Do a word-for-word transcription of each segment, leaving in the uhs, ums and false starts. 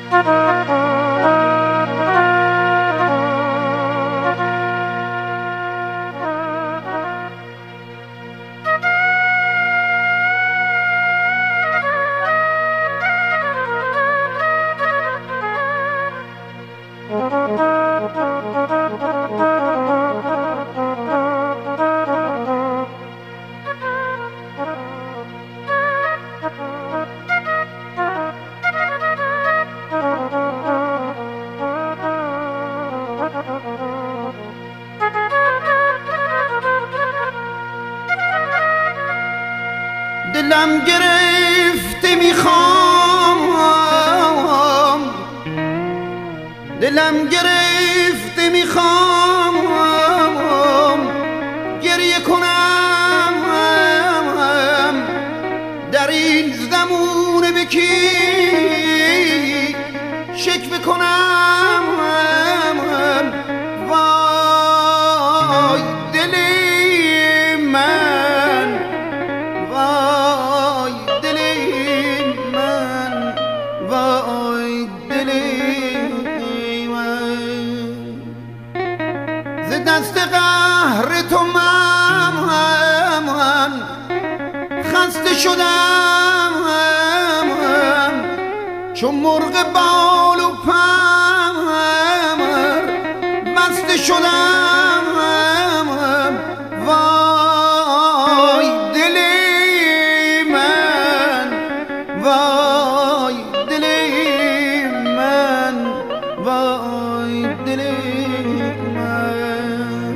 دلم گرفته میخوام، دلم گرفته میخوام گریه کنم در این زمونه به کی شکوه کنم. وای دل من، وای دل من، وای دل من، ز دست قهر تو من خسته شدم، چون مرغ بال و پر بسته شدم. وای دل من، وای دل من، وای دل من.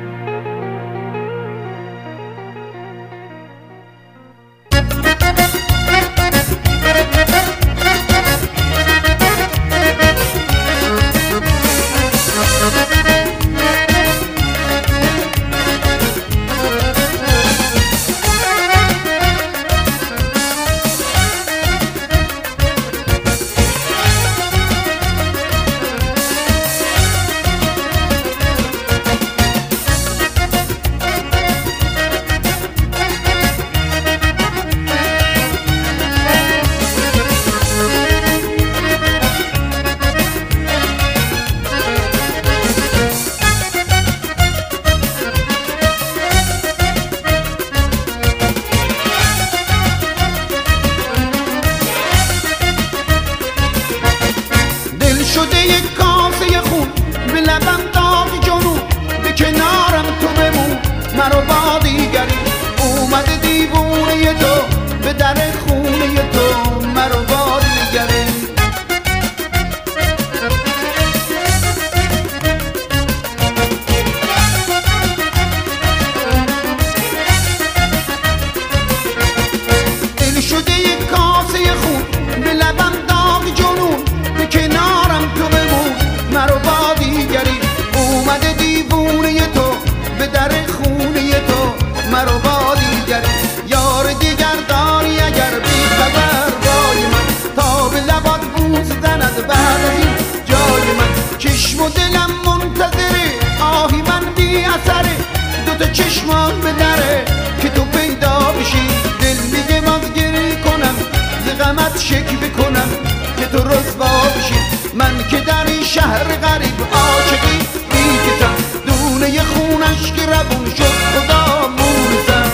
شده یک کاسه خون به لبم داغ جنون، به کنارم تو بمون مرا با دیگری. اومده دیوونه تو به در خونه تو مرا با دیگری. دل شده یک کاسه خون به لبم داغ جنون، به کنارم تو بمون مرا با دیگری. اومده دیوونه تو به در خونه تو مرا با دیگری. یار دیگر داری اگر بی خبر بای من، تا به لبات بوس زند بعد از این جای من. چشم و دلم منتظره، آهی من بی اثره، دوتا چشمان به دره که تو پیدا بشی. دل میگه باز گریه کنم، ز غمت شکوه کنم که تو رسوا بشی. من که در این شهر غریب عاشقی میکشم، دونه خونش که روون شد خدا مونسم.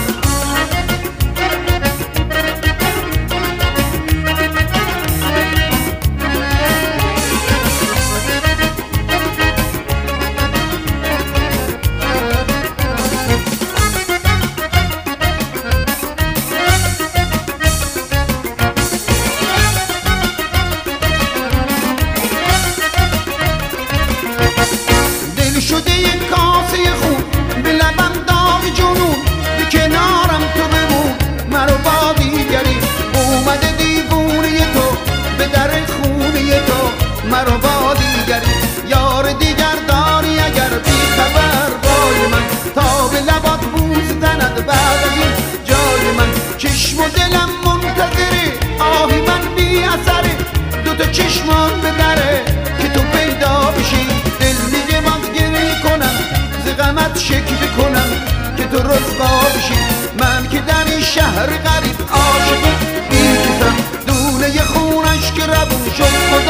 شده یک کاسه خون به لبم داغ جنون، به کنارم تو بمون مرا با دیگری. اومده دیوونه تو به در خونه تو مرا با دیگری. یار دیگر داری اگر بی خبر بای من، تا به لبات بوس زند بعد از این جای من. چشم و دلم منتظره، آهی من بی اثره، دوتا چشمان به دره که تو پیدا بشی. دل میگه باز غمت شکوه کنم که تو رسوا بشی. من که در این شهر غریب عاشقی میکشم، دونه خونش که روون شد